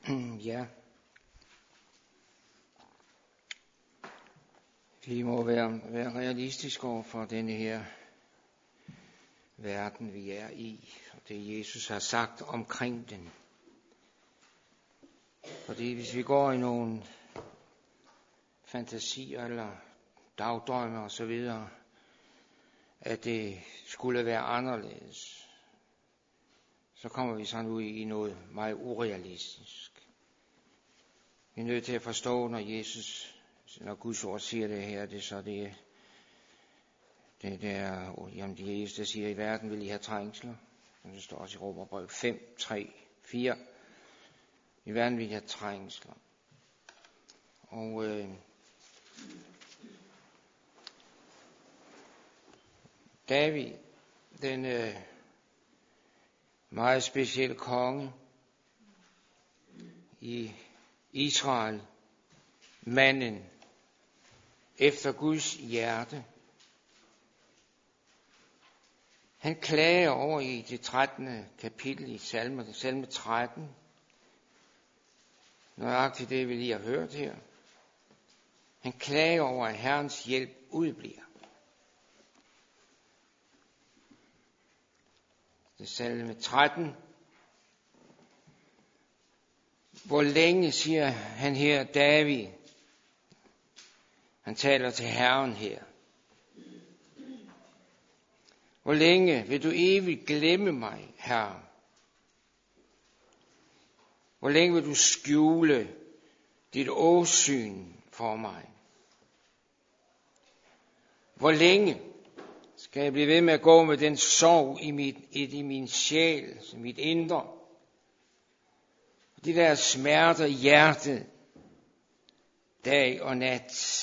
Ja. Vi må være realistiske over for denne her verden, vi er i, og det Jesus har sagt omkring den. Fordi hvis vi går i nogle fantasier eller dagdrømme og så videre, at det skulle være anderledes, så kommer vi sådan ud i noget meget urealistisk. Vi er nødt til at forstå, når Guds ord siger det her, det så det der, jamen det Jesus, der siger, i verden vil I have trængsler. Det står også i Romerbrevet 5, 3, 4. I verden vil I have trængsler. Og David, den meget specielle konge i Israel, manden efter Guds hjerte, han klager over i det 13. kapitel i salme 13. Nøjagtigt det, vi lige har hørt her. Han klager over, at Herrens hjælp udbliver. Det er salme 13. Hvor længe, siger han her, David, han taler til Herren her. Hvor længe vil du evigt glemme mig, Herre? Hvor længe vil du skjule dit åsyn for mig? Hvor længe skal jeg blive ved med at gå med den sorg i min sjæl, i mit indre? De der smerter i hjertet, dag og nat.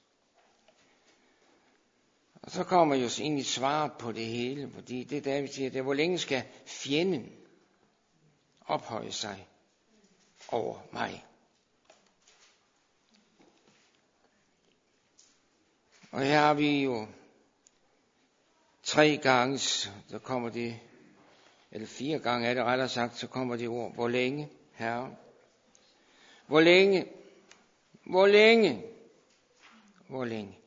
Og så kommer jo ind i svaret på det hele, fordi det der vi siger, det er, hvor længe skal fjenden ophøje sig over mig? Og her har vi jo 3 gange, så kommer det, eller 4 gange er det rettere sagt, så kommer det ord, hvor længe, Herre? Hvor længe? Hvor længe? Hvor længe?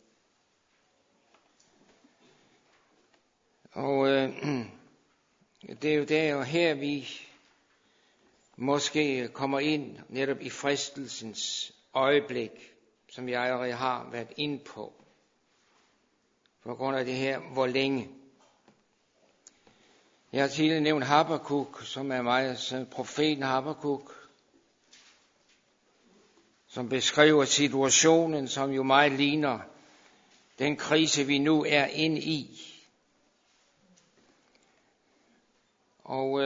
Og det er jo der og her, vi måske kommer ind netop i fristelsens øjeblik, som jeg allerede har været inde på. På grund af det her, hvor længe. Jeg har tidligere nævnt Habakuk, som er meget profeten Habakuk, som beskriver situationen, som jo meget ligner den krise, vi nu er inde i. Og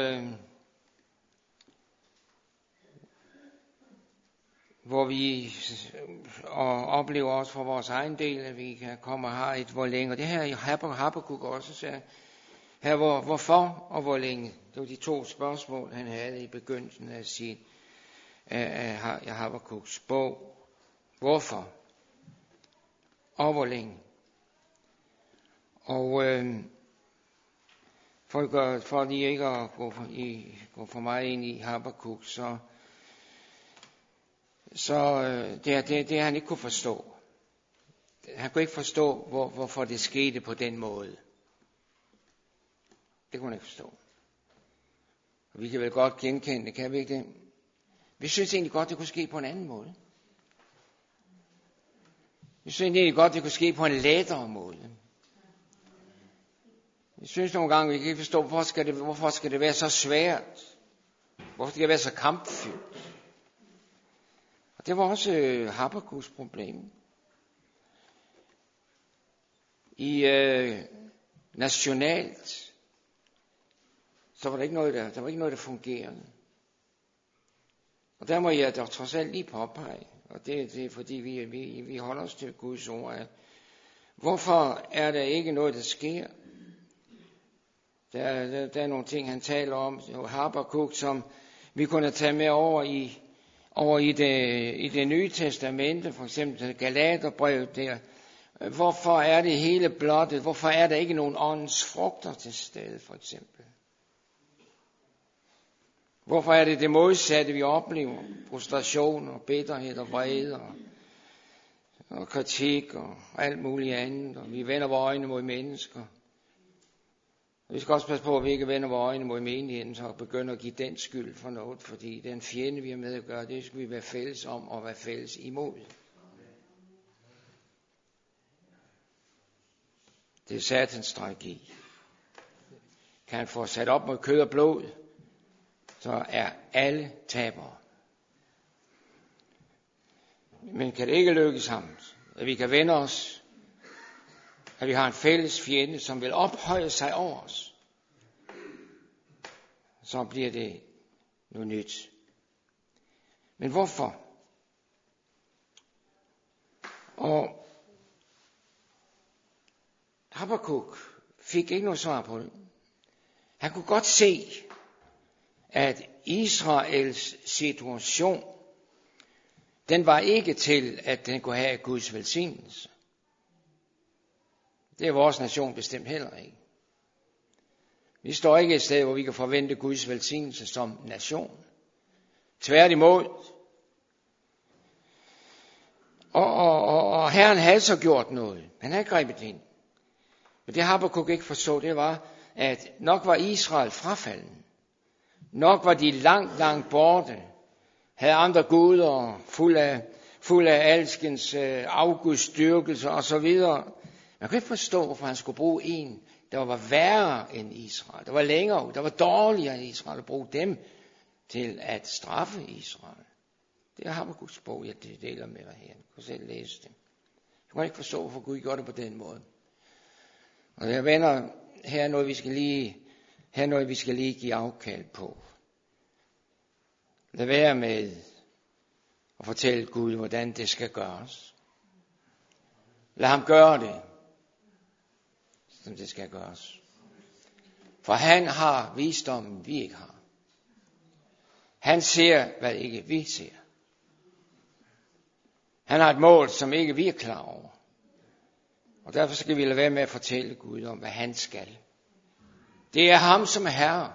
hvor vi oplever også for vores egen del, at vi kan komme og have et hvor længe. Og det her i Habakuk også sagde, her hvorfor og hvor længe. Det var de 2 spørgsmål, han havde i begyndelsen af sin Habakuks bog. Hvorfor og hvor længe. Og for lige ikke at gå for meget ind i Habakuk, så det han ikke kunne forstå. Han kunne ikke forstå, hvorfor det skete på den måde. Det kunne han ikke forstå. Og vi kan vel godt genkende det, kan vi ikke det? Vi synes egentlig godt, det kunne ske på en anden måde. Vi synes egentlig godt, det kunne ske på en lettere måde. Jeg synes nogle gange, vi kan ikke forstå, hvorfor skal det være så svært? Hvorfor skal det være så kampfyldt? Og det var også Habakuks problem. Nationalt, så var der ikke noget, der fungerede. Og der må jeg dog trods alt lige påpege, og det er fordi vi holder os til Guds ord, at hvorfor er der ikke noget, der sker? Der er nogle ting, han taler om, Habakuk, som vi kunne tage med over i det nye testamente, for eksempel Galaterbrevet der. Hvorfor er det hele blottet? Hvorfor er der ikke nogen åndens frugter til stede, for eksempel? Hvorfor er det modsatte, vi oplever? Frustration og bitterhed og vrede og kritik og alt muligt andet. Og vi vender vores øjne mod mennesker. Og vi skal også passe på, at vi ikke vender vores øjne mod menigheden, så begynder at give den skyld for noget. Fordi den fjende, vi har med at gøre, det skal vi være fælles om og være fælles imod. Det er satans strategi. Kan han få sat op mod kød og blod, så er alle tabere. Men kan det ikke lykkes ham, at vi kan vende os, at vi har en fælles fjende, som vil ophøje sig over os, så bliver det noget nyt. Men hvorfor? Og Habakuk fik ikke noget svar på det. Han kunne godt se, at Israels situation, den var ikke til, at den kunne have Guds velsignelse. Det er vores nation bestemt heller ikke. Vi står ikke et sted, hvor vi kan forvente Guds velsignelse som nation. Tværtimod. Og Herren havde så gjort noget. Han havde grebet ind. Men det Habakuk ikke forstå, det var, at nok var Israel frafalden. Nok var de langt, langt borte. Havde andre guder, fuld af alskens afgudsdyrkelse og så videre. Man kunne ikke forstå, hvorfor han skulle bruge en, der var værre end Israel. Der var længere ud, der var dårligere end Israel, og bruge dem til at straffe Israel. Det er Habakuks bog, jeg deler med dig her. Du kan selv læse det. Jeg kan ikke forstå, hvorfor Gud gjorde det på den måde. Og jeg venner, her er noget, vi skal lige give afkald på. Lad være med at fortælle Gud, hvordan det skal gøres. Lad ham gøre det, som det skal gøres. For han har visdommen, vi ikke har. Han ser, hvad ikke vi ser. Han har et mål, som ikke vi er klar over. Og derfor skal vi lade være med at fortælle Gud om, hvad han skal. Det er ham, som er herre.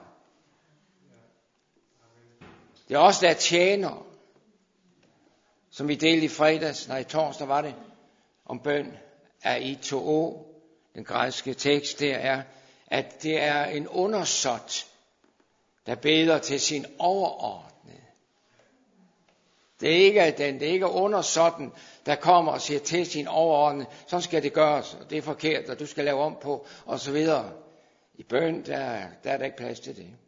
Det er os, der er tjenere. Som vi delte i torsdag var det, om bøn af I2O. Den græske tekst der er, at det er en undersåt, der beder til sin overordnede. Det er ikke undersåtten, der kommer og siger til sin overordnede, sådan skal det gøres, og det er forkert, og du skal lave om på, og så videre. I bøn, der er der ikke plads til det.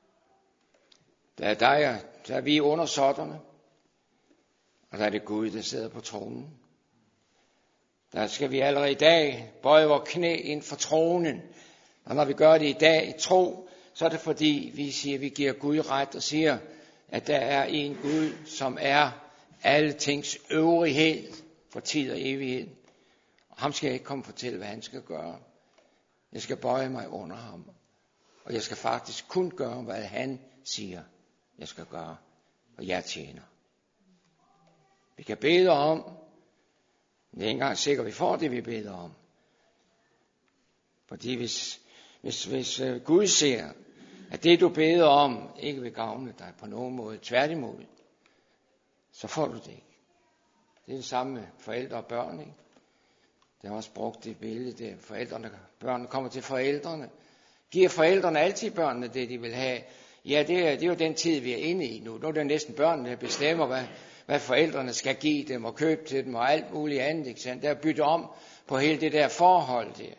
Der er vi undersåtterne, og der er det Gud, der sidder på tronen. Der skal vi allerede i dag bøje vores knæ ind for tronen. Og når vi gør det i dag i tro, så er det fordi, vi giver Gud ret og siger, at der er en Gud, som er alle tings øvrighed for tid og evighed. Og ham skal jeg ikke komme og fortælle, hvad han skal gøre. Jeg skal bøje mig under ham. Og jeg skal faktisk kun gøre, hvad han siger, jeg skal gøre. Og jeg tjener. Vi kan bede om, men det er ikke engang sikkert, at vi får det, vi beder om. Fordi hvis Gud ser, at det, du beder om, ikke vil gavne dig på nogen måde, tværtimod, så får du det ikke. Det er det samme med forældre og børn, ikke? Det har også brugt det billede der. Børnene kommer til forældrene. Giver forældrene altid børnene det, de vil have? Ja, det er jo den tid, vi er inde i nu. Nu er det næsten børnene, der bestemmer, hvad forældrene skal give dem og købe til dem og alt muligt andet. Ikke sandt? Der er byttet om på hele det der forhold der.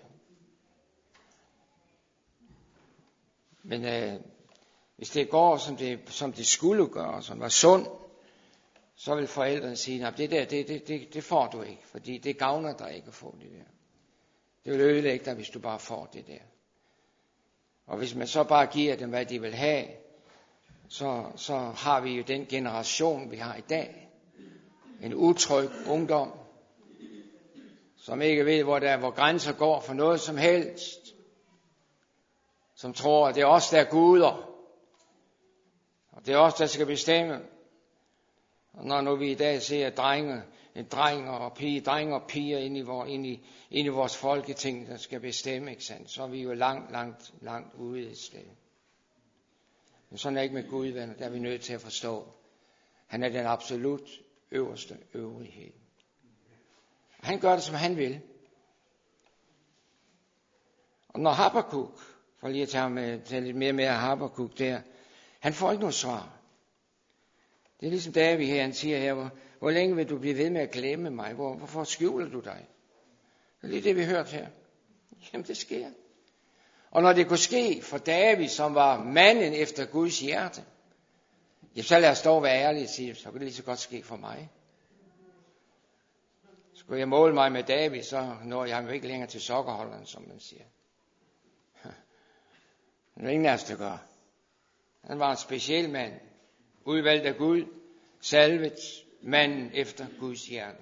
Men hvis det går, som det skulle gøre, som var sund, så vil forældrene sige, at det får du ikke, fordi det gavner dig ikke at få det der. Det vil ødelægge dig, hvis du bare får det der. Og hvis man så bare giver dem, hvad de vil have, så har vi jo den generation, vi har i dag. En utryg ungdom, som ikke ved, hvor grænser går for noget som helst. Som tror, at det er os, der er guder. Og det er os, der skal bestemme. Og når nu vi i dag ser drenge og piger inde i vores folketing, der skal bestemme, ikke sandt? Så er vi jo langt ude et sted. Men sådan er ikke med Gud, venner. Der er vi nødt til at forstå. Han er den absolut øverste øvrighed. Han gør det, som han vil. Og når Habakuk, for lige at tage lidt mere med Habakuk der, han får ikke noget svar. Det er ligesom David her, han siger her, hvor længe vil du blive ved med at glemme mig? Hvorfor skjuler du dig? Det er lige det, vi hørte her. Jamen, det sker. Og når det kunne ske for David, som var manden efter Guds hjerte, ja, så lad os dog være ærlige og sige, så kan det lige så godt ske for mig. Skulle jeg måle mig med David, så når jeg ham ikke længere til sokkerholderen, som man siger. Det er ingen af os, der gør. Han var en speciel mand, udvalgt af Gud, salvet manden efter Guds hjerte.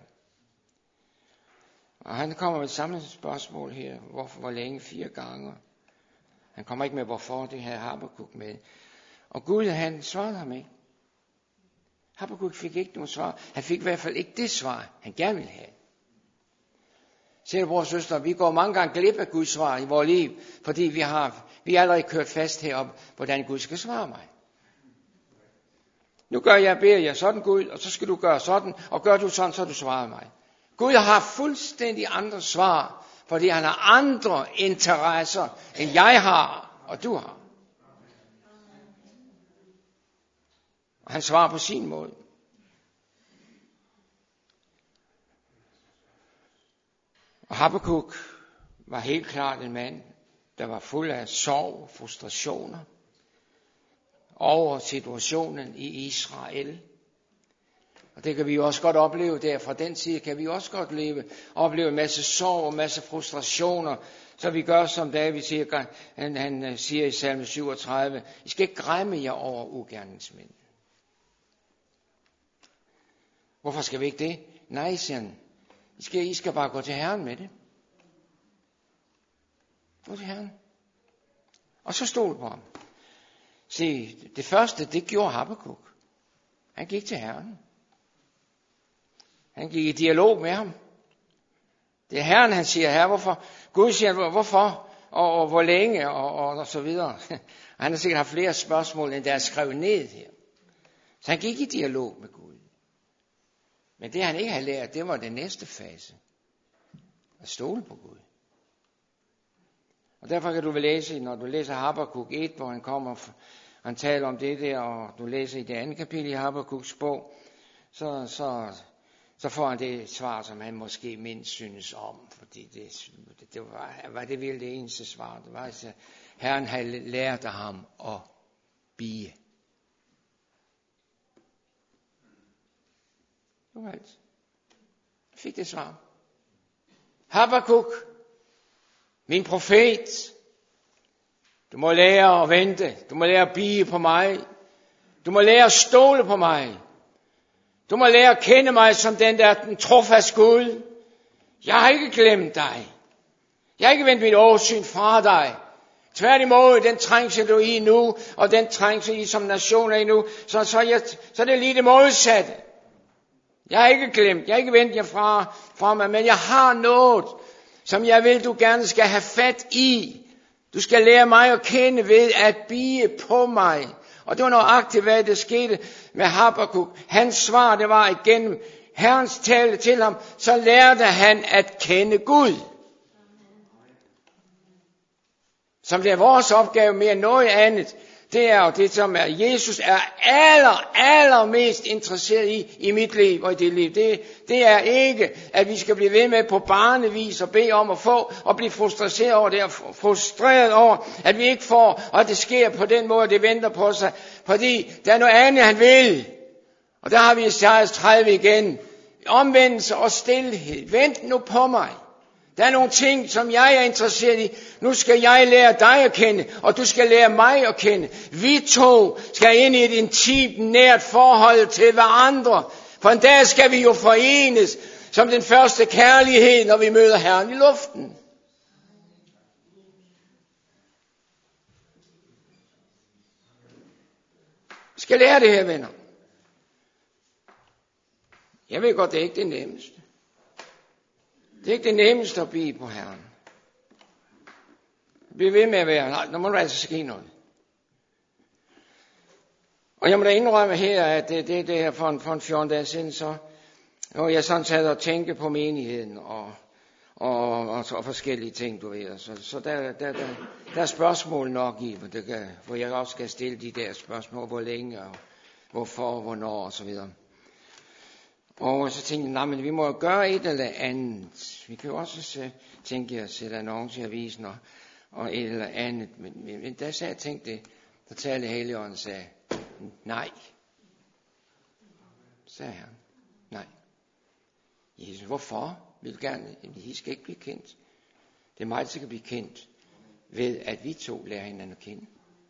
Og han kommer med et samme spørgsmål her. Hvor længe? 4 gange. Han kommer ikke med, hvorfor det havde Habakuk med. Og Gud, han svarede ham ikke. Habakuk fik ikke noget svar. Han fik i hvert fald ikke det svar, han gerne ville have. Ser du, bror og søster, vi går mange gange glip af Guds svar i vores liv, fordi vi er allerede kørt fast heroppe, hvordan Gud skal svare mig. Nu beder jeg sådan, Gud, og så skal du gøre sådan, og gør du sådan, så du svarer mig. Gud har fuldstændig andre svar, fordi han har andre interesser, end jeg har, og du har. Og han svarer på sin måde. Og Habakuk var helt klart en mand, der var fuld af sorg og frustrationer over situationen i Israel. Og det kan vi jo også godt opleve der. Fra den side kan vi også godt opleve en masse sorg og en masse frustrationer. Så vi gør, som David siger, han siger i salme 37, I skal ikke græmme jer over ugerningsmænd. Hvorfor skal vi ikke det? Nej, siger han. I skal bare gå til Herren med det. Gå til Herren. Og så stol på ham. Se, det første, det gjorde Habakuk. Han gik til Herren. Han gik i dialog med ham. Det er Herren, han siger, Herre, hvorfor? Gud siger, hvorfor? Og hvor længe? Og så videre. Og han har sikkert haft flere spørgsmål, end der er skrevet ned her. Så han gik i dialog med Gud. Men det han ikke havde lært, det var den næste fase. At stole på Gud. Og derfor kan du vel læse, når du læser Habakuk 1, hvor han kommer, han taler om det der, og du læser i det andet kapitel i Habakuks bog, så får han det svar, som han måske mindst synes om. Fordi det var det virkelig det eneste svar. Det var altså, Herren havde lært af ham at bie. Det var alt. Fik det svar. Habakuk, min profet, du må lære at vente. Du må lære at bie på mig. Du må lære at stole på mig. Du må lære at kende mig som den trofast Gud. Jeg har ikke glemt dig. Jeg har ikke vendt mit åsyn fra dig. Tværtimod, den trængsel du er i nu, og den trængsel I som nation er i nu, så er det lige det modsatte. Jeg har ikke glemt, jeg har ikke vendt jer fra mig, men jeg har noget, som jeg vil, du gerne skal have fat i. Du skal lære mig at kende ved at bie på mig. Og det var nøjagtigt, hvad det skete med Habakuk. Hans svar, det var igennem Herrens tale til ham, så lærte han at kende Gud. Som det er vores opgave mere end noget andet, det er jo det, som Jesus er allermest interesseret i mit liv og i dit liv. Det er ikke, at vi skal blive ved med på barnevis og bede om at få, og blive frustreret over det, og frustreret over, at vi ikke får, og det sker på den måde, det venter på sig. Fordi der er noget andet, han vil. Og der har vi Esajas 30 igen. Omvendelse og stilhed. Vent nu på mig. Der er nogle ting, som jeg er interesseret i. Nu skal jeg lære dig at kende, og du skal lære mig at kende. Vi to skal ind i et intimt, nært forhold til hverandre. For en dag skal vi jo forenes som den første kærlighed, når vi møder Herren i luften. Vi skal lære det her, venner. Jeg ved godt, det er ikke det nemmeste. Det er ikke det nemmeste at blive på Herren. Bliv ved med at være. Nej, nu må der altså ske noget. Og jeg må da indrømme her, at det her for en 14 dage siden, så og jeg sådan sad og tænkte på menigheden og forskellige ting, du ved. Så der er spørgsmål nok i, hvor jeg også skal stille de der spørgsmål, hvor længe og hvorfor og hvornår og så videre. Og så tænkte jeg, nej, men vi må jo gøre et eller andet. Vi kan jo også tænke at sætte annonce i avisen og et eller andet. Men da jeg tænkte det, så talte Helligånden og sagde, nej. Sagde han, nej. Jesus, hvorfor? Vil du gerne? Jamen, I skal ikke blive kendt. Det er mig, der skal blive kendt ved, at vi to lærer hinanden at kende.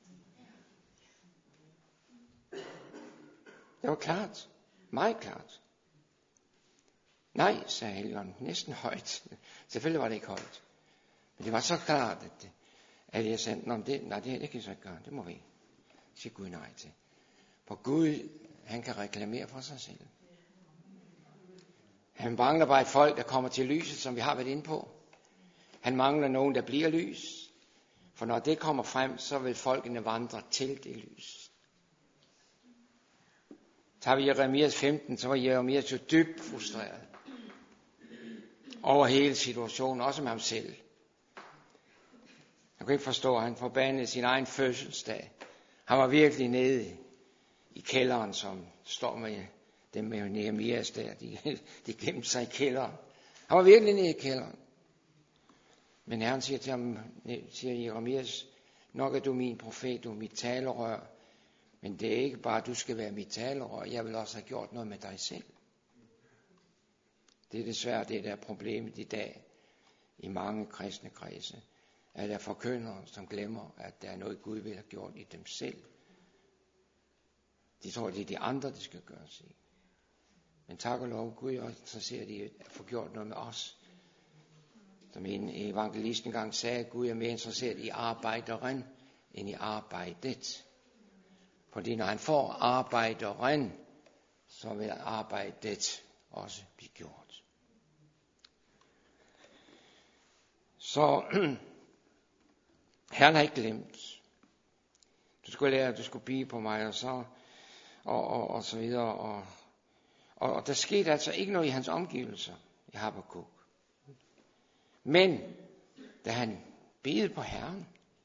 Det var klart. Meget klart. Nej, sagde Helligånden, næsten højt. Selvfølgelig var det ikke højt. Men det var så klart, at jeg sagde, nej, det kan jeg så ikke gøre. Det må vi ikke. Siger Gud nej til. For Gud, han kan reklamere for sig selv. Han mangler bare et folk, der kommer til lyset, som vi har været inde på. Han mangler nogen, der bliver lys. For når det kommer frem, så vil folkene vandre til det lys. Tager vi Jeremias 15, så var Jeremias jo dybt frustreret over hele situationen, også med ham selv. Jeg kunne ikke forstå, at han forbandede sin egen fødselsdag. Han var virkelig nede i kælderen, som står med dem med Nehemias der. De gemte sig i kælderen. Han var virkelig nede i kælderen. Men Herren siger til ham, siger Jeremias, nok er du min profet, du er mit talerør. Men det er ikke bare, at du skal være mit talerør. Jeg vil også have gjort noget med dig selv. Det er desværre det, der er problemet i dag i mange kristne kredse. At der er forkyndere, som glemmer, at der er noget, Gud vil have gjort i dem selv. De tror, det er de andre, der skal gøre sig. Men tak og lov, Gud er også interesseret i at få gjort noget med os. Som en evangelist engang sagde, at Gud er mere interesseret i arbejderen, end i arbejdet. Fordi når han får arbejderen, så vil arbejdet også blive gjort. Så Herren har ikke glemt. Du skulle lære, at du skulle blive på mig, og så videre. Og der skete altså ikke noget i hans omgivelser i Habakuk. Men da han bed på Herren,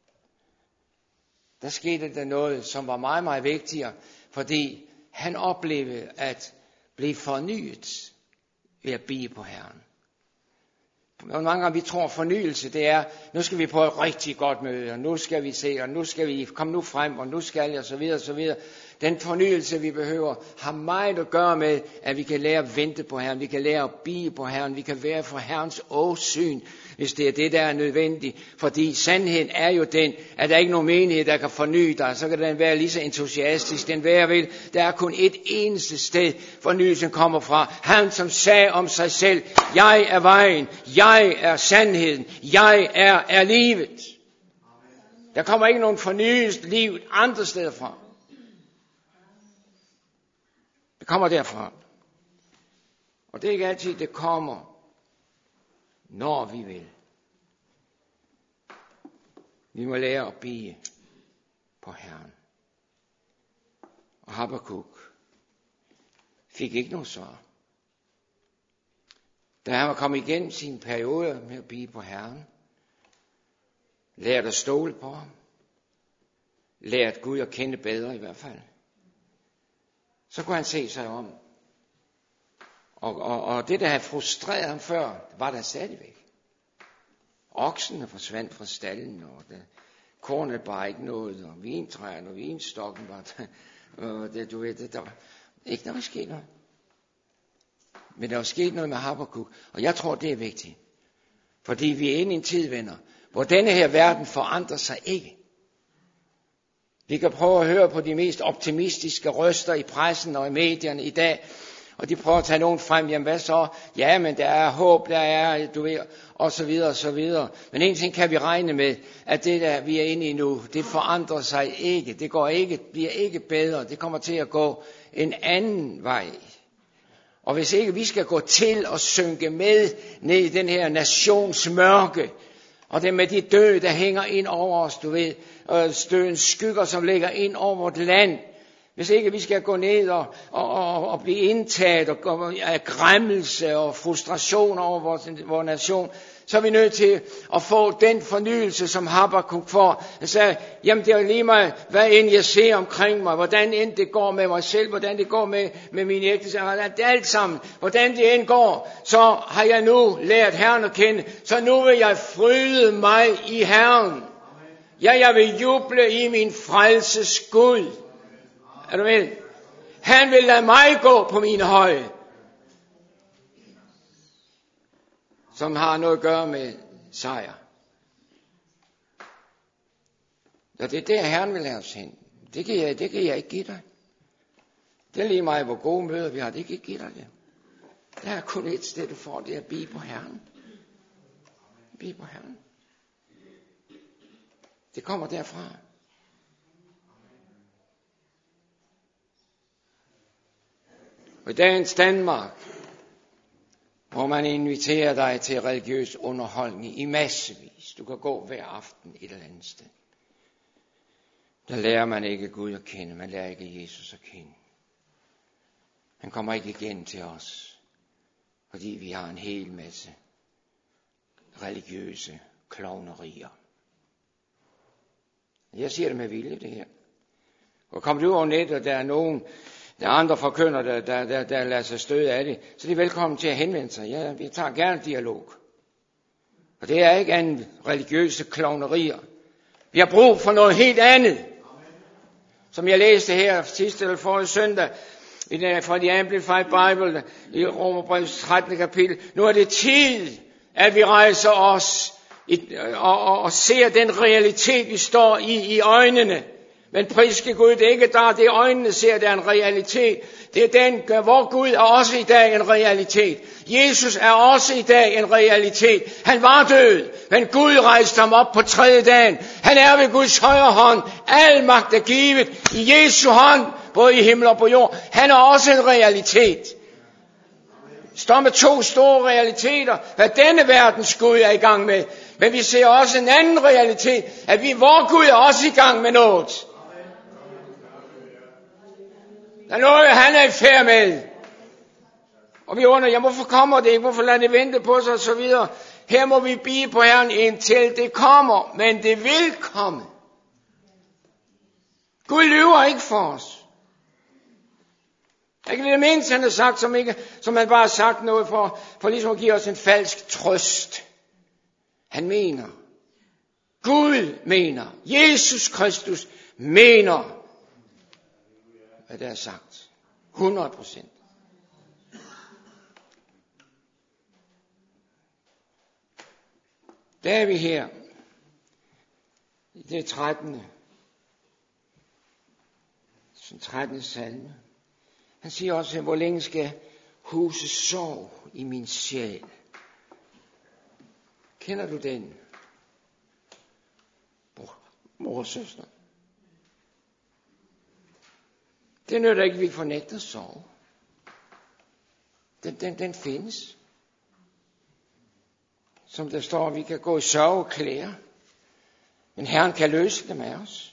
der skete der noget, som var meget, meget vigtigere, fordi han oplevede at blive fornyet ved at bede på Herren. Mange gange vi tror fornyelse, det er, nu skal vi på et rigtig godt møde, og nu skal vi se, og nu skal vi komme nu frem, og nu skal jeg, og så videre, og så videre. Den fornyelse, vi behøver, har meget at gøre med, at vi kan lære at vente på Herren, vi kan lære at bede på Herren, vi kan være for Herrens åsyn, hvis det er det, der er nødvendigt. Fordi sandheden er jo den, at der ikke er nogen menighed, der kan forny dig, så kan den være lige så entusiastisk, den være vil. Der er kun et eneste sted, fornyelsen kommer fra. Han, som sagde om sig selv, jeg er vejen, jeg er sandheden, jeg er livet. Der kommer ikke nogen fornyelse liv andre steder fra. Det kommer derfra. Og det er ikke altid, det kommer, når vi vil. Vi må lære at bede på Herren. Og Habakuk fik ikke noget svar. Da han var kommet igennem sin periode med at bede på Herren, lærte at stole på ham, lærte Gud at kende bedre i hvert fald, så kunne han se sig om. Og det, der havde frustreret ham før, var der stadigvæk. Oksene forsvandt fra stallen, og kornet bare ikke noget, og vintræerne og vinstokken var der. Og det, du ved, der var ikke noget sket noget. Men der var sket noget med Habakuk, og jeg tror, det er vigtigt. Fordi vi er inde i en tid, venner, hvor denne her verden forandrer sig ikke. Vi kan prøve at høre på de mest optimistiske røster i pressen og i medierne i dag, og de prøver at tage nogen frem, jamen hvad så? Ja, men der er håb, der er, du ved, og så videre, og så videre. Men en ting kan vi regne med, at det der, vi er inde i nu, det forandrer sig ikke. Det går ikke, bliver ikke bedre. Det kommer til at gå en anden vej. Og hvis ikke vi skal gå til og synke med ned i den her nations mørke, og det med de døde, der hænger ind over os, du ved, og stødens skygger, som ligger ind over vort land, Hvis ikke vi skal gå ned og blive indtaget af græmmelse og frustration over vores nation, så er vi nødt til at få den fornyelse, som Habakuk får. Han sagde, jamen det er lige mig, hvad end jeg ser omkring mig, hvordan end det går med mig selv, hvordan det går med min ægteskab, det er alt sammen, hvordan det end går, så har jeg nu lært Herren at kende, så nu vil jeg fryde mig i Herren. Ja, jeg vil juble i min frelses Gud. Er du med? Han vil lade mig gå på mine høje, som har noget at gøre med sejr. Og det er der, Herren vil lade os hen. Det kan jeg ikke give dig. Det er lige meget, hvor gode møder vi har. Det kan jeg ikke give dig det. Der er kun et sted, du får, det er at blive på Herren. Blive på Herren. Det kommer derfra. Og i dagens Danmark, hvor man inviterer dig til religiøs underholdning i massevis. Du kan gå hver aften et eller andet sted. Der lærer man ikke Gud at kende. Man lærer ikke Jesus at kende. Han kommer ikke igen til os, fordi vi har en hel masse religiøse klovnerier. Jeg siger det med vilje, det her. Og kommer du over nettet, og der er nogen, der er andre forkynder, der lader sig støde af det, så de er velkommen til at henvende sig. Ja, vi tager gerne dialog. Og det er ikke andet religiøse klovnerier. Vi har brug for noget helt andet. Som jeg læste her sidste eller forrige søndag, fra The Amplified Bible, i Romerbrevets 13. kapitel. Nu er det tid, at vi rejser os og ser den realitet, vi står i øjnene. Men priske Gud, det er ikke der, det øjnene ser, det er en realitet. Det er den, hvor Gud er også i dag en realitet. Jesus er også i dag en realitet. Han var død, men Gud rejste ham op på 3. dagen. Han er ved Guds højre hånd. Al magt er givet i Jesu hånd, både i himmel og på jord. Han er også en realitet. Står med 2 store realiteter, hvad denne verdens Gud er i gang med. Men vi ser også en anden realitet, at vor Gud er også i gang med noget. Der er noget, han er i færd med. Og vi undrer, hvorfor kommer det ikke? Hvorfor lader det vente på sig og så videre? Her må vi blive på Herren indtil det kommer, men det vil komme. Gud lyver ikke for os. Ikke det mindste, han har sagt, som han bare har sagt noget for ligesom at give os en falsk trøst. Han mener. Gud mener. Jesus Kristus mener, hvad der er sagt. 100%. Der er vi her. I det 13. salme. Han siger også, hvor længe skal huset sorg i min sjæl. Kender du den? Mor og søster. Det nytter ikke, vi fornægter sorg. Den findes. Som der står, vi kan gå i sørgeklæder. Men Herren kan løse dem af os.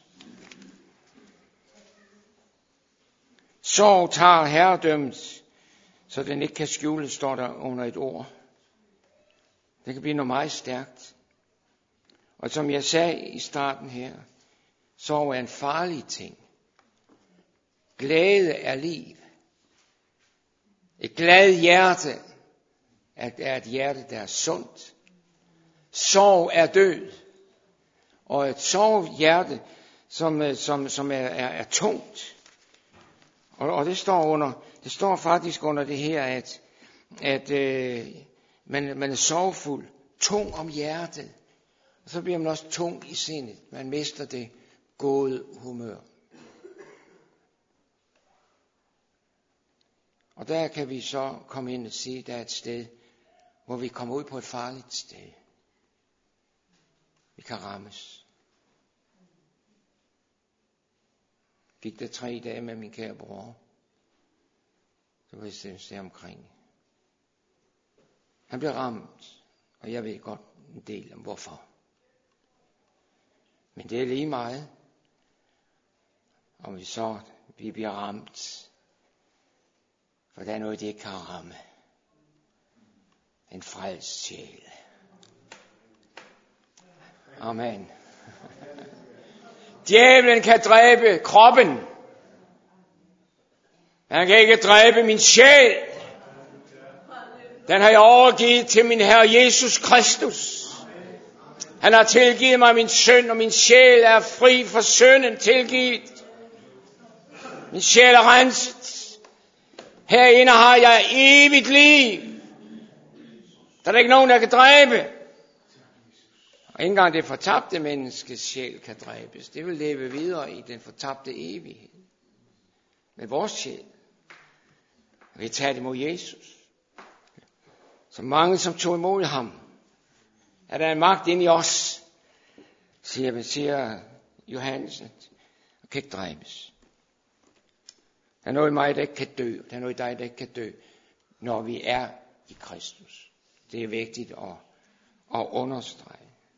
Sorg tager herredømmet, så den ikke kan skjules, står der under et ord. Det kan blive noget meget stærkt. Og som jeg sagde i starten her, sorg er en farlig ting. Glæde er liv. Et glad hjerte er et hjerte, der er sundt. Sorg er død. Og et sorghjerte, som er tungt. Og det står faktisk under det her, at man er sorgfuld, tung om hjertet. Og så bliver man også tung i sindet. Man mister det gode humør. Og der kan vi så komme ind og sige, at der er et sted, hvor vi kommer ud på et farligt sted. Vi kan rammes. Gik der 3 dage med min kære bror, så var jeg se omkring. Han blev ramt, og jeg ved godt en del om hvorfor. Men det er lige meget, om vi så vi bliver ramt. For der er noget, de ikke kan ramme. En frelst sjæl. Amen. Djævlen kan dræbe kroppen. Han kan ikke dræbe min sjæl. Den har jeg overgivet til min Herre Jesus Kristus. Han har tilgivet mig min synd, og min sjæl er fri for synden tilgivet. Min sjæl er renset. Herinde har jeg evigt liv. Der er ikke nogen, der kan dræbe. Og ikke engang det fortabte menneskes sjæl kan dræbes. Det vil leve videre i den fortabte evighed. Men vores sjæl, vi tager imod Jesus. Så mange, som tog imod ham, er der en magt inde i os, siger Johannes, og kan ikke dræbes. Der er noget i mig, der ikke kan dø. Der er noget i dig, der ikke kan dø, når vi er i Kristus. Det er vigtigt at understrege.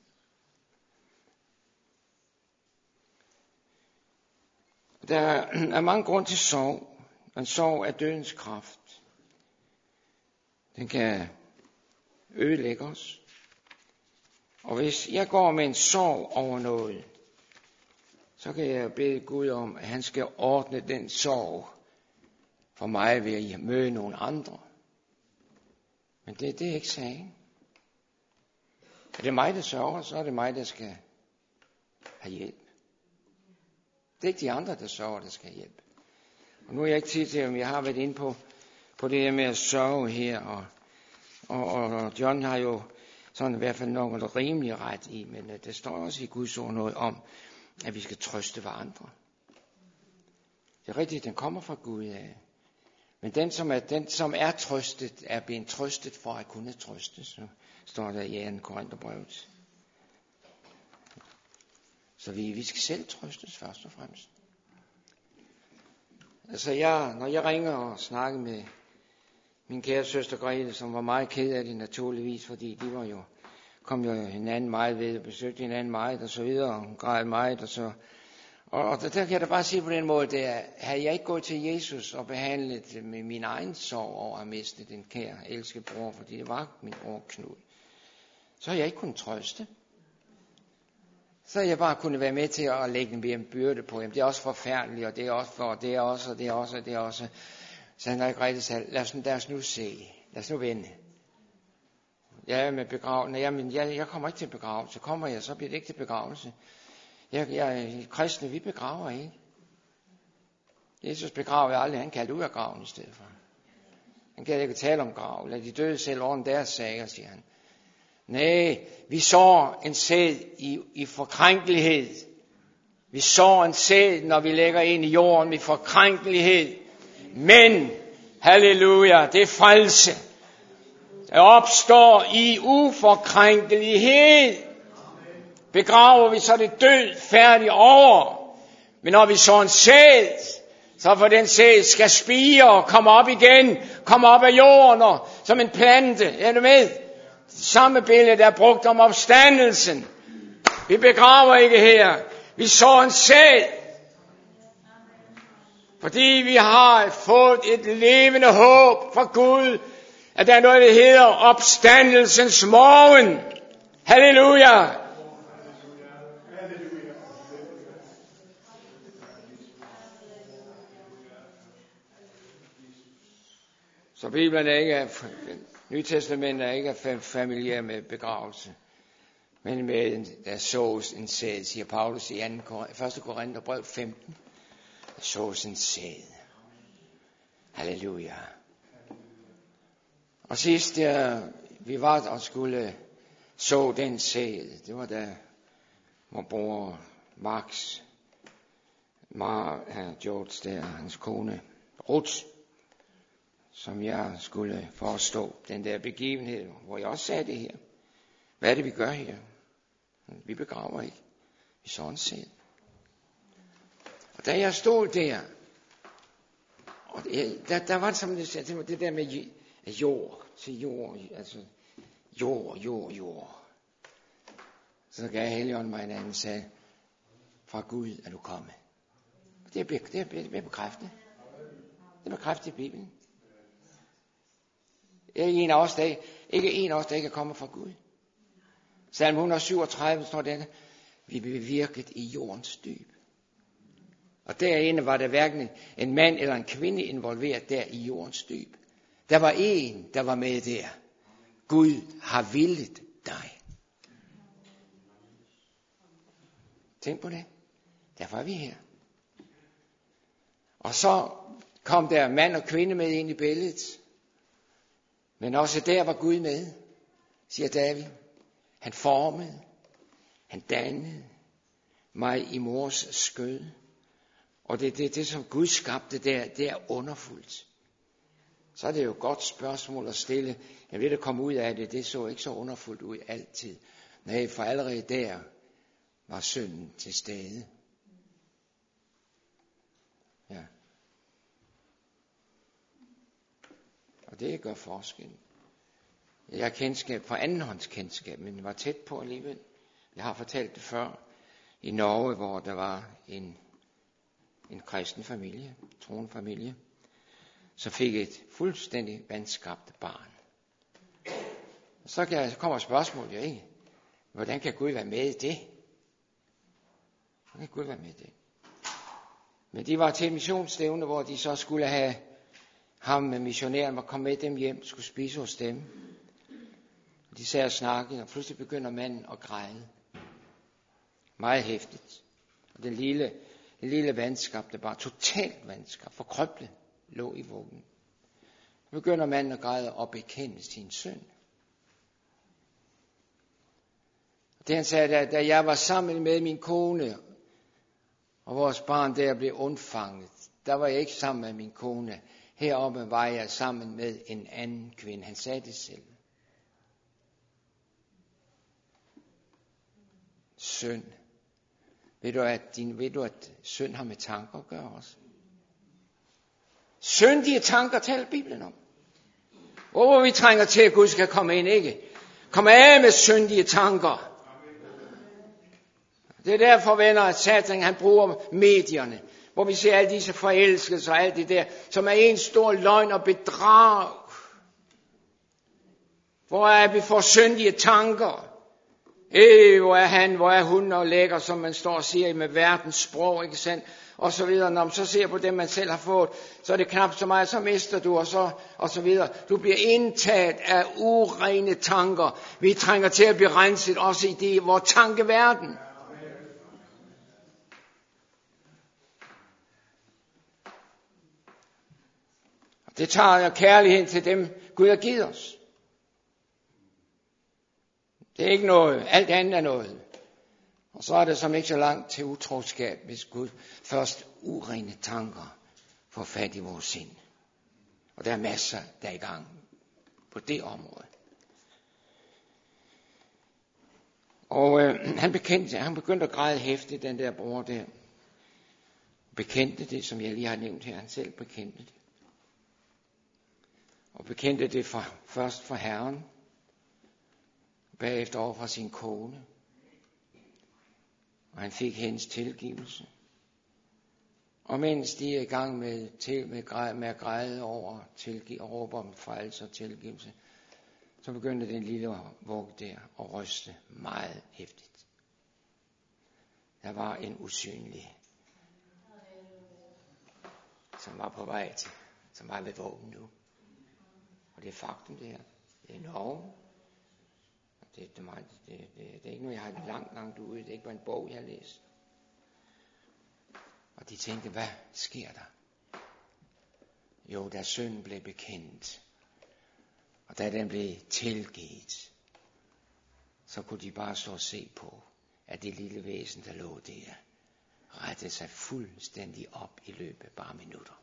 Der er mange grunde til sorg. Men sorg er dødens kraft. Den kan ødelægge os. Og hvis jeg går med en sorg over noget, så kan jeg bede Gud om, at han skal ordne den sorg for mig ved at møde nogle andre. Men det er ikke sagen. Er det mig, der sørger, så er det mig, der skal have hjælp. Det er ikke de andre, der sørger, der skal have hjælp. Og nu er jeg ikke tid til, om jeg har været inde på det her med at sørge her. Og John har jo sådan i hvert fald noget rimelig ret i, men der står også i Guds ord noget om, at vi skal trøste hverandre. Det er rigtigt, den kommer fra Gud af. Men den, som er trøstet, er blevet trøstet for at kunne trøste. Så står der i 2. Korintherbrevet. Så vi skal selv trøstes først og fremmest. Altså når jeg ringer og snakker med min kære søster Grete, som var meget ked af det naturligvis, fordi de kom jo hinanden meget ved, og besøgte hinanden meget og så videre, og hun græd meget og så. Og der kan jeg da bare sige på den måde, at havde jeg ikke gået til Jesus og behandlet med min egen sorg over at miste den kære, elskede bror, fordi det var min bror Knud, så havde jeg ikke kunnet trøste. Så havde jeg bare kunnet være med til at lægge en byrde på ham. Det er også forfærdeligt, og det er også for, det er også, og det er også, og det er også. Så han har ikke rigtig sagt, lad os nu se, lad os nu vende. Ja, med begravelse. Jamen, jeg kommer ikke til begravelse. Kommer jeg, så bliver det ikke til begravelse. Kristne, vi begraver ikke. Jesus begraver aldrig, han kaldte ud af graven i stedet for. Han kan ikke tale om grav. Lad de døde selv ordne deres sager, siger han. Nej, vi sår en sæd i forkrænkelighed. Vi sår en sæd, når vi lægger ind i jorden i forkrænkelighed. Men, halleluja, det er frelse. Der opstår i uforkrænkelighed. Begraver vi, så er det død færdig over. Men når vi sår en sæd, så for den sæd skal spire og komme op igen. Komme op af jorden og som en plante. Er du med? Samme billede, der er brugt om opstandelsen. Vi begraver ikke her. Vi sår en sæd. Fordi vi har fået et levende håb fra Gud, at der er noget, der hedder opstandelsens morgen. Halleluja! Så Bibelen er ikke, Nytestamentet er ikke familiær med begravelse, men med der sås en sæd, siger Paulus i 1. Korintherbrev 15. Der sås en sæd. Halleluja. Og sidst vi var og skulle så den sæd, det var da vor bror Max, George der, hans kone Ruth, som jeg skulle forestå den der begivenhed, hvor jeg også sagde det her. Hvad er det, vi gør her? Vi begraver ikke. Vi så en sæd. Og da jeg stod der, og der var som det der med jord til jord, altså jord. Så gav Helligånden mig en anden, sagde, fra Gud er du kommet. Det er bekræftet. Det er bekræftet i Bibelen. Ikke en af os, der ikke er kommet fra Gud. Salme 137 står der, vi blev virket i jordens dyb. Og derinde var der hverken en mand eller en kvinde involveret der i jordens dyb. Der var en, der var med der. Gud har villet dig. Tænk på det. Derfor er vi her. Og så kom der mand og kvinde med ind i billedet. Men også der var Gud med, siger David. Han formede, han dannede mig i mors skød. Og det som Gud skabte der, det er underfuldt. Så er det jo et godt spørgsmål at stille. Jeg ved, at komme ud af det så ikke så underfuldt ud altid. Nej, for allerede der var synden til stede. Ja. Og det gør forskel. Jeg har kendskab fra andenhåndskendskab, men var tæt på alligevel. Jeg har fortalt det før i Norge, hvor der var en kristen familie, troende familie, så fik et fuldstændig vandskabt barn. Og så kommer spørgsmålet jo ikke. Hvordan kan Gud være med i det? Hvordan kan Gud være med i det? Men de var til et missionsstævne, hvor de så skulle have ham med missionæren, og komme med dem hjem, skulle spise hos dem. De sad og snakkede, og pludselig begynder manden at græde. Meget hæftigt. Og den lille vandskabte barn, totalt vandskabt, forkrøblet, lå i vuggen. Så begynder manden at græde og bekende sin synd. Det han sagde, da jeg var sammen med min kone, og vores barn der blev undfanget, der var jeg ikke sammen med min kone. Heroppe var jeg sammen med en anden kvinde. Han sagde det selv. Synd. Ved du, at synd har med tanker at gøre også? Syndige tanker taler Bibelen om. Hvor vi trænger til, at Gud skal komme ind, ikke? Kom af med syndige tanker. Det er derfor, venner, at Satan han bruger medierne, hvor vi ser alle disse forelskelser og alt det der, som er en stor løgn og bedrag. Hvor er vi får syndige tanker? Hvor er han, hvor er hun og lækker, som man står og siger med verdens sprog, ikke sandt? Og så videre. Når man så ser på det, man selv har fået, så er det knap så meget, så mister du, og så videre. Du bliver indtaget af urene tanker. Vi trænger til at blive renset også i vores tankeverden. Det tager kærligheden til dem, Gud har givet os. Det er ikke noget. Alt andet er noget. Og så er det som ikke så langt til utroskab, hvis Gud først urene tanker får fat i vores sind. Og der er masser, der er i gang på det område. Og han begyndte at græde hæftigt, den der bror der. Bekendte det, som jeg lige har nævnt her. Han selv bekendte det. Og bekendte det først for Herren. Bagefter over fra sin kone. Og han fik hendes tilgivelse. Og mens de er i gang med at græde over og råbe om frelse og tilgivelse, så begyndte den lille vugge der at ryste meget hæftigt. Der var en usynlig, som var på vej til, som var ved vuggen nu. Og det er faktum det her. Det er Norge. Det er ikke noget, jeg har langt ude. Det er ikke bare en bog, jeg har læst. Og de tænkte, hvad sker der? Jo, da synden blev bekendt, og da den blev tilgivet, så kunne de bare stå og se på, at det lille væsen, der lå der, rettede sig fuldstændig op i løbet af bare minutter.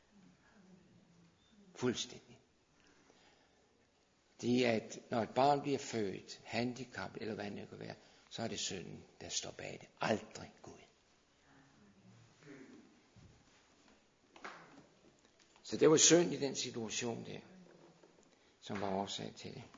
Fuldstændig. Det er, at når et barn bliver født, handicap eller hvad det kan være, så er det synden, der står bag det. Aldrig Gud. Så det var synd i den situation der, som var årsag til det.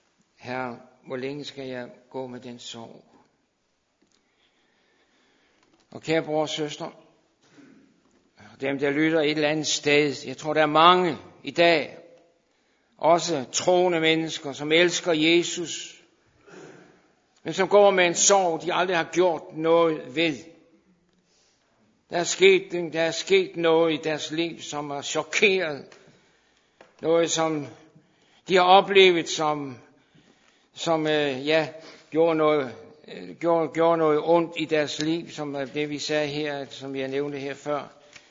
Herre, hvor længe skal jeg gå med den sorg? Og kære bror og søster, dem der lytter et eller andet sted, jeg tror der er mange i dag, også troende mennesker, som elsker Jesus, men som går med en sorg, de aldrig har gjort noget ved. Der er sket noget i deres liv, som er chokeret. Noget, som de har oplevet, som gjorde noget ondt i deres liv, som er det, vi sagde her, som jeg nævnte her før,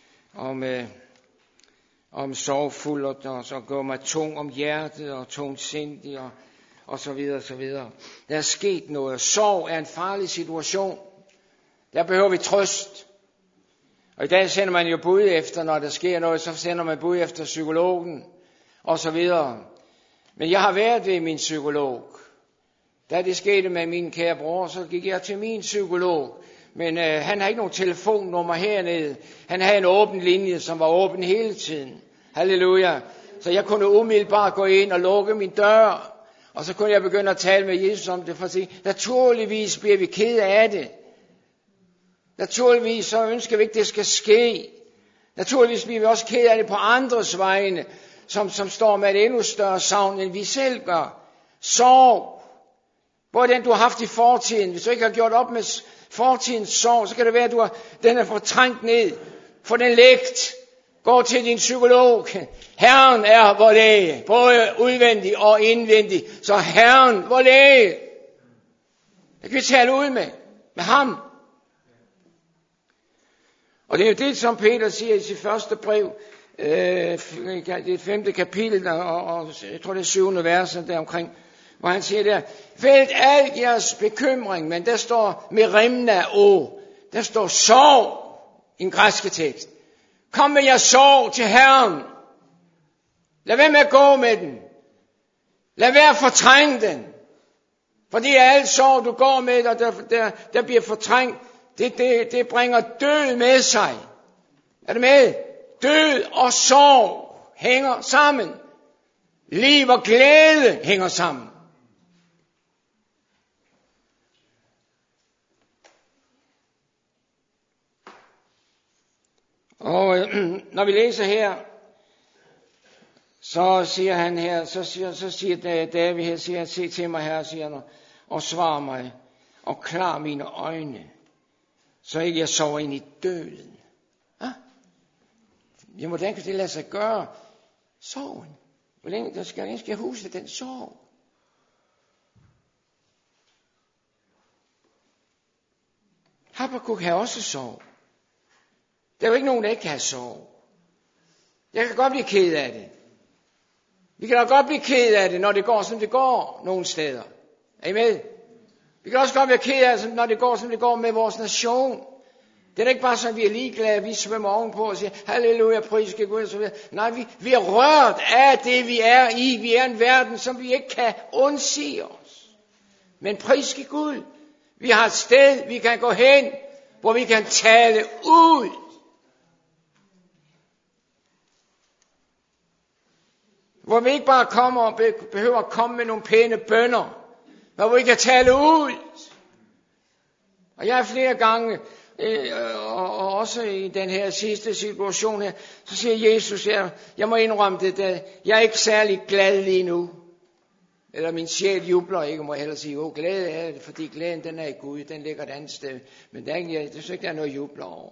om sorgfuld, og så går mig tung om hjertet, og tungsindig, og så videre, og så videre. Der er sket noget. Sorg er en farlig situation. Der behøver vi trøst. Og i dag sender man jo bud efter, når der sker noget, så sender man bud efter psykologen, og så videre. Men jeg har været ved min psykolog. Da det skete med min kære bror, så gik jeg til min psykolog. Men han har ikke nogen telefonnummer hernede. Han havde en åben linje, som var åben hele tiden. Halleluja. Så jeg kunne umiddelbart gå ind og lukke min dør. Og så kunne jeg begynde at tale med Jesus om det, for at sige, naturligvis bliver vi ked af det. Naturligvis så ønsker vi ikke, det skal ske. Naturligvis bliver vi også ked af det på andres vegne, som står med et endnu større savn, end vi selv gør. Sorg. Hvor er den, du har haft i fortiden? Hvis du ikke har gjort op med fortidens sorg, så kan det være, at den er fortrængt ned. For den lægt. Gå til din psykolog. Herren er vor læge. Både udvendig og indvendig. Så Herren vor læge. Det kan vi tale ud med ham. Og det er jo det, som Peter siger i sit første brev. Det 5. kapitel, og jeg tror det er 7. verset deromkring. Hvor han siger der, vælt al jeres bekymring, men der står med rimna o, der står sorg i en græske tekst. Kom med jeres sorg til Herren. Lad være med at gå med den. Lad være at fortrænge den. Fordi al sorg du går med, og der bliver fortrængt, det bringer død med sig. Er det med? Død og sorg hænger sammen. Liv og glæde hænger sammen. Og når vi læser her, så siger han her, så siger David her, siger, se til mig her, siger han, og svar mig, og klar mine øjne, så ikke jeg sover ind i døden. Jamen, hvordan kan det lade sig gøre? Sorgen. Hvor længe skal jeg huske den sorg? Habakuk har også sorg. Der er jo ikke nogen, der ikke kan have sorg. Jeg kan godt blive ked af det. Vi kan da godt blive ked af det, når det går, som det går nogle steder. Er I med? Vi kan også godt være ked af det, når det går, som det går med vores nation. Det er ikke bare sådan, at vi er ligeglade, vi svømmer ovenpå og siger, halleluja, pris skal Gud, og så videre. Nej, vi er rørt af det, vi er i. Vi er en verden, som vi ikke kan undsige os. Men pris skal Gud. Vi har et sted, vi kan gå hen, hvor vi kan tale ud. Hvor vi ikke bare kommer og behøver at komme med nogle pæne bønner, men hvor vi kan tale ud. Og jeg har flere gange, og også i den her sidste situation her, så siger Jesus, jeg må indrømme det, der, jeg er ikke særlig glad lige nu. Eller min sjæl jubler ikke, må jeg hellere sige, glæde er det, fordi glæden den er i Gud, den ligger et andet sted. Men det er ikke, der er noget jubler over.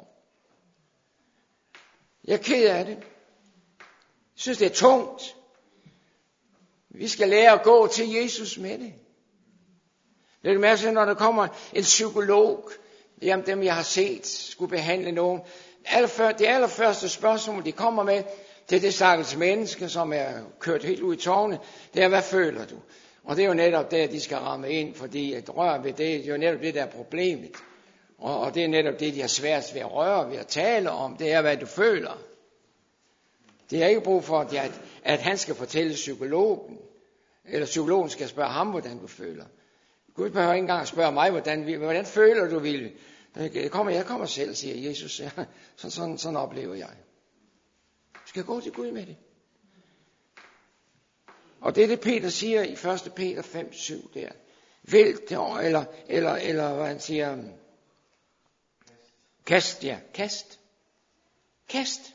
Jeg er ked af det. Jeg synes, det er tungt. Vi skal lære at gå til Jesus med det. Det er mærkeligt, når der kommer en psykolog, jamen dem jeg har set, skulle behandle nogen. Det allerførste spørgsmål, de kommer med til det stakkels menneske, som er kørt helt ud i tårne, det er, hvad føler du? Og det er jo netop det, de skal ramme ind, fordi at røre ved det er jo netop det, der er problemet. Og det er netop det, de har svært ved at røre ved at tale om, det er, hvad du føler. Det er ikke brug for, at han skal fortælle psykologen, eller psykologen skal spørge ham, hvordan du føler. Gud behøver ikke engang spørge mig, hvordan føler du, Ville? Jeg kommer selv, siger Jesus. Ja, sådan oplever jeg. Du skal gå til Gud med det. Og det er det, Peter siger i 1. Peter 5:7 der. Vælg det, eller hvad han siger, Kast, ja. Kast. Kast.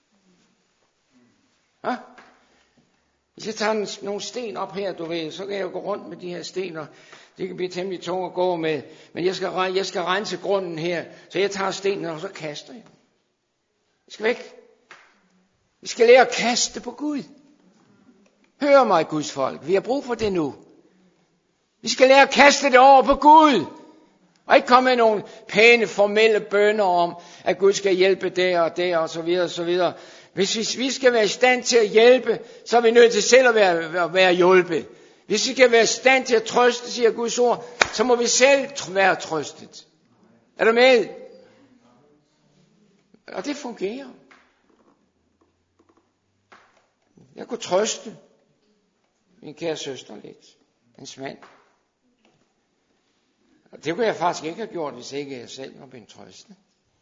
Ja? Hvis jeg tager nogle sten op her, du ved, så kan jeg jo gå rundt med de her sten, og det kan blive temmelig tungt at gå med. Men jeg skal rense grunden her, så jeg tager stenen, og så kaster jeg. Det skal væk. Vi skal lære at kaste på Gud. Hør mig, Guds folk. Vi har brug for det nu. Vi skal lære at kaste det over på Gud. Og ikke komme med nogle pæne, formelle bønner om, at Gud skal hjælpe der og der og så videre og så videre. Hvis vi skal være i stand til at hjælpe, så er vi nødt til selv at være hjulpet. Hvis vi skal være i stand til at trøste, siger Guds ord, så må vi selv være trøstet. Er du med? Og det fungerer. Jeg kunne trøste min kære søster lidt. Hans mand. Og det kunne jeg faktisk ikke have gjort, hvis ikke jeg selv var blevet trøstet.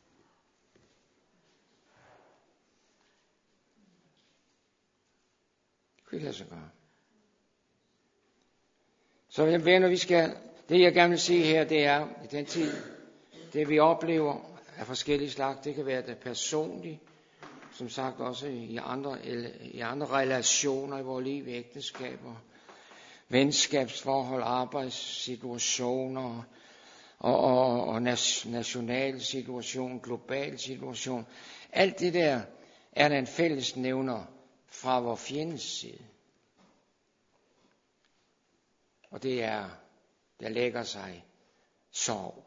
Det kunne jeg lade sig gøre. Så venner, det jeg gerne vil sige her, det er, i den tid, det vi oplever af forskellige slags, det kan være det personlige, som sagt også i andre relationer i vores liv, ægteskaber, venskabsforhold, arbejdssituationer, og national situation, global situation. Alt det der er der en fælles nævner fra vores fjendes side. Og det er, der lægger sig sorg.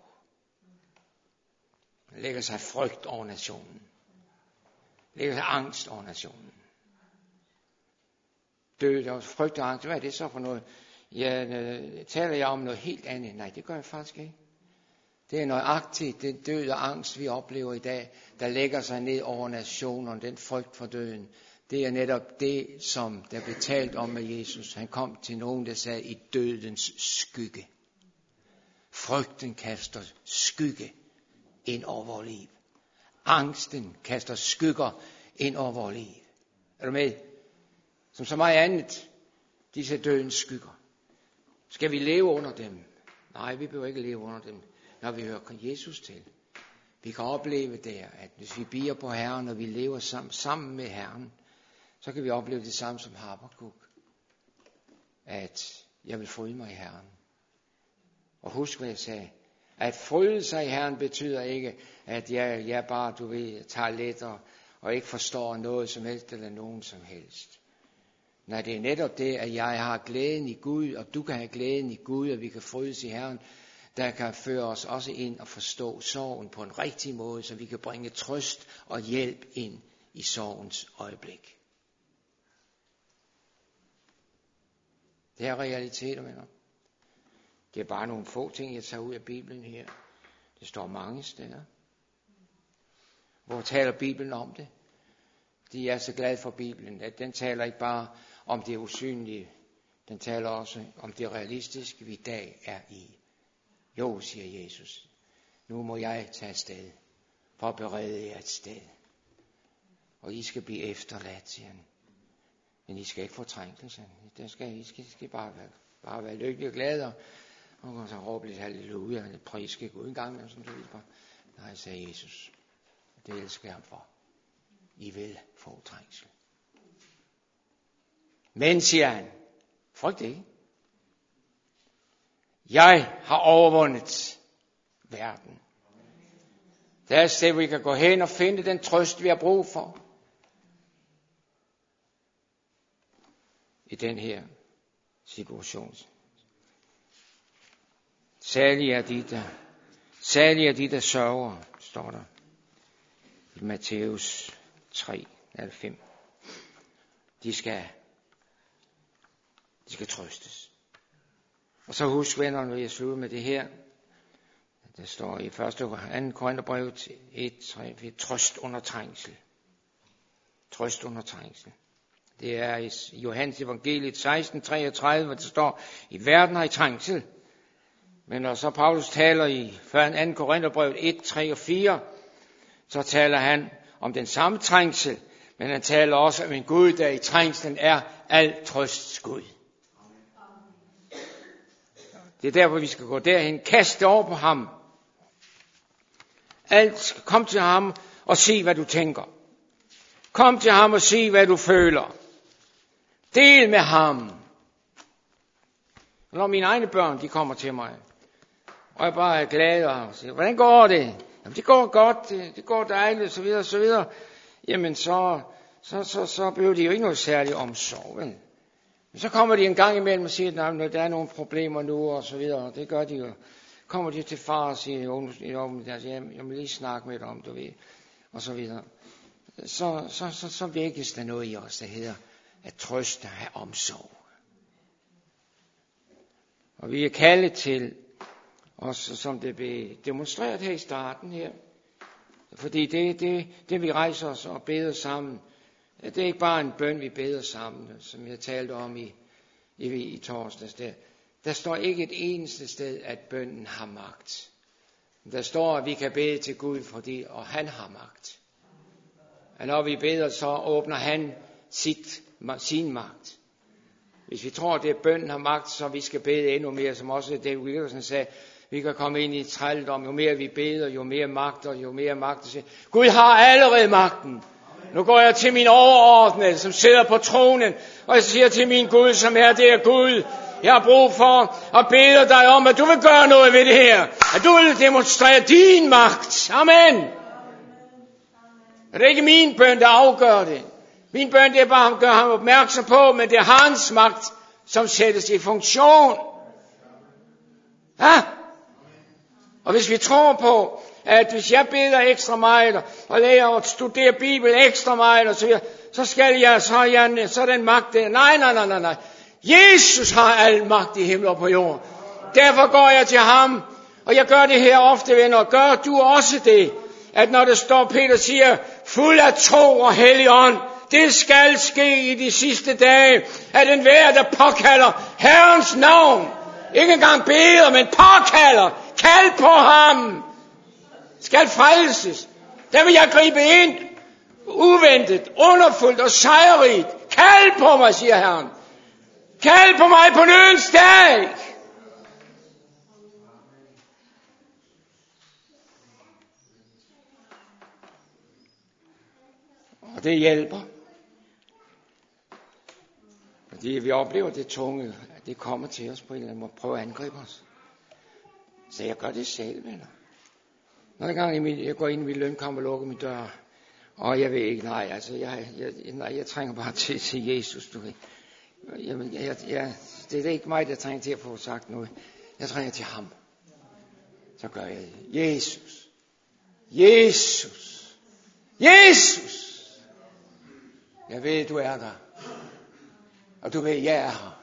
Der lægger sig frygt over nationen. Der lægger sig angst over nationen. Død og frygt og angst, hvad er det så for noget? Taler jeg om noget helt andet? Nej, det gør jeg faktisk ikke. Det er nøjagtigt den død og angst, vi oplever i dag, der lægger sig ned over nationen, den frygt for døden. Det er netop det, som der blev talt om med Jesus. Han kom til nogen, der sagde, i dødens skygge. Frygten kaster skygge ind over vores liv. Angsten kaster skygger ind over vores liv. Er du med? Som så meget andet, disse dødens skygger. Skal vi leve under dem? Nej, vi behøver ikke leve under dem, når vi hører Jesus til. Vi kan opleve der, at hvis vi bier på Herren, og vi lever sammen med Herren, så kan vi opleve det samme som Habakuk. At jeg vil fryde mig i Herren. Og husk, hvad jeg sagde. At fryde sig i Herren betyder ikke, at jeg bare, du ved, tager let og ikke forstår noget som helst eller nogen som helst. Nej, det er netop det, at jeg har glæden i Gud, og du kan have glæden i Gud, og vi kan frydes i Herren, der kan føre os også ind og forstå sorgen på en rigtig måde, så vi kan bringe trøst og hjælp ind i sorgens øjeblik. Det er realiteter, venner. Det er bare nogle få ting, jeg tager ud af Bibelen her. Det står mange steder. Hvor taler Bibelen om det? De er så glade for Bibelen, at den taler ikke bare om det usynlige. Den taler også om det realistiske, vi i dag er i. Jo, siger Jesus, nu må jeg tage afsted for at berede jer et sted. Og I skal blive efterladt, siger han. Men I skal ikke få trængelse. I skal bare være lykkelige og glade. Og så råbe lidt halleluja, og priske Gud en gang. Og sådan noget. Nej, sagde Jesus. Det elsker jeg ham for. I vil få trængsel. Men, siger han, frygt ikke. Jeg har overvundet verden. Der er et sted, vi kan gå hen og finde den trøst, vi har brug for. I den her situation. Særlig er de, der sørger, står der i Matthæus 3 eller 5. De skal trøstes. Og så husk, venner, når jeg slutter med det her. Der står i 1. 2. Korintherbrev 1:3, trøst under trængsel. Trøst under trængsel. Det er i Johannes evangeliet 16:33, hvor det står, i verden har I trængsel. Men når så Paulus taler i 2. Korintherbrev 1:3 og 4, så taler han om den samme trængsel, men han taler også om en Gud, der i trængslen er al trøsts Gud. Det er derfor, vi skal gå derhen, kaste over på ham. Alt, kom til ham og sig, hvad du tænker. Kom til ham og sig, hvad du føler. Del med ham. Når mine egne børn, de kommer til mig, og jeg bare er glad og siger, hvordan går det? Jamen, det går godt, det går dejligt, så videre, så videre. Jamen, så behøver de jo ikke noget særligt omsorg, vel? Men så kommer de en gang imellem og siger, at der er nogle problemer nu, og så videre. Det gør de jo. Kommer de til far og siger, jeg vil lige snakke med dig om, du ved, og så videre. Så vækkes der noget i os, der hedder at trøste, have omsorg. Og vi er kaldet til, også som det blev demonstreret her i starten her, fordi det vi rejser os og beder sammen, det er ikke bare en bøn, vi beder sammen, som jeg talte om i torsdags der. Der står ikke et eneste sted, at bønnen har magt. Der står, at vi kan bede til Gud, fordi og han har magt. Og når vi beder, så åbner han sin magt. Hvis vi tror, at bønnen har magt, så vi skal bede endnu mere, som også David Wilkerson sagde, vi kan komme ind i trældom. Jo mere vi beder, jo mere magt, og jo mere magt. Gud har allerede magten. Nu går jeg til min overordnede, som sidder på tronen, og jeg siger til min Gud, som er der Gud, jeg har brug for at bede dig om, at du vil gøre noget ved det her. At du vil demonstrere din magt. Amen. Det er ikke min bøn, der afgør det. Min bøn, det er bare at gøre ham opmærksom på, men det er hans magt, som sættes i funktion. Ja? Og hvis vi tror på, at hvis jeg beder ekstra meget, og lærer at studere Bibelen ekstra meget, og så videre, så er den magt der. Nej. Jesus har al magt i himmel og på jorden. Derfor går jeg til ham, og jeg gør det her ofte, venner. Gør du også det, at når der står, Peter siger, fuld af tro og hellig ånd, det skal ske i de sidste dage, at enhver, der påkalder Herrens navn, ikke engang beder, men påkalder, kald på ham, skal frelses. Der vil jeg gribe ind, uventet, underfuldt og sejrigt. Kald på mig, siger Herren. Kald på mig på nødens dag. Og det hjælper. Fordi vi oplever det tunge, at det kommer til os på en eller anden måde. Prøv at angribe os. Så jeg gør det selv, venner. Når gang jeg går ind i min lønkamp og lukker min dør, og jeg ved ikke, jeg trænger bare til Jesus, du ved. Jamen, det er ikke mig, der trænger til at få sagt noget. Jeg trænger til ham. Så gør jeg det. Jesus. Jeg ved, du er der. Og du ved, jeg er her.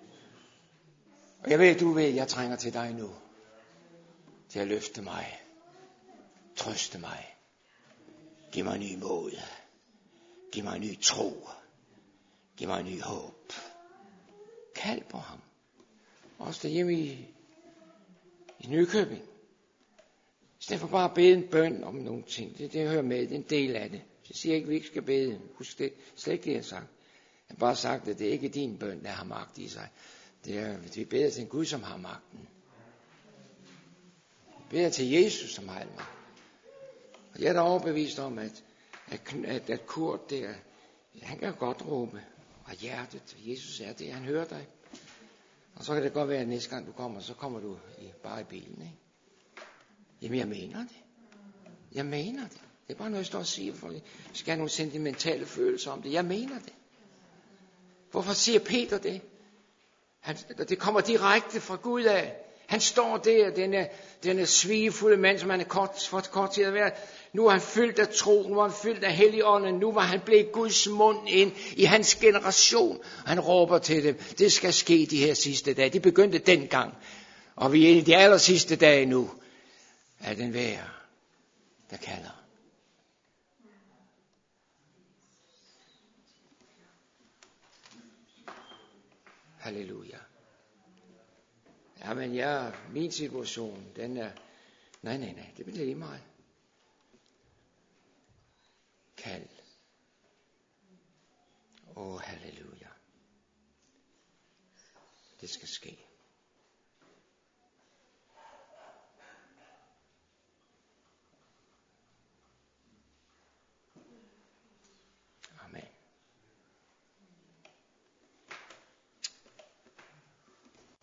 Og jeg ved, du ved, jeg trænger til dig nu. Til at løfte mig. Trøste mig. Giv mig ny mod. Giv mig ny tro. Giv mig ny håb. Kald på ham. Også derhjemme i Nykøbing. I stedet for bare at bede en bøn om nogle ting. Det hører med. Det er en del af det. Jeg siger ikke, at vi ikke skal bede. Husk det. Slet ikke det, jeg har sagt. Jeg har bare sagt, at det er ikke din bøn, der har magt i sig. Det er, at vi beder til en Gud, som har magten. Vi beder til Jesus, som har al magt. Og jeg er da overbevist om, at Kurt der, han kan godt råbe af hjertet. Jesus er det, han hører dig. Og så kan det godt være, at næste gang du kommer, så kommer du bare i bilen, ikke? Jamen, jeg mener det. Det er bare noget, jeg står og siger, for jeg skal have nogle sentimentale følelser om det. Jeg mener det. Hvorfor siger Peter det? Det kommer direkte fra Gud af. Han står der, denne svigefulde mand, som han for kort tid at være. Nu er han fyldt af tro, nu er han fyldt af Helligånden, nu var han blevet Guds mund ind i hans generation. Han råber til dem, det skal ske de her sidste dage. Det begyndte dengang, og vi er i de aller sidste dage nu, af den vær, der kalder. Halleluja. Jamen min situation, den er, nej, det bliver lige meget. Kald. Halleluja. Det skal ske.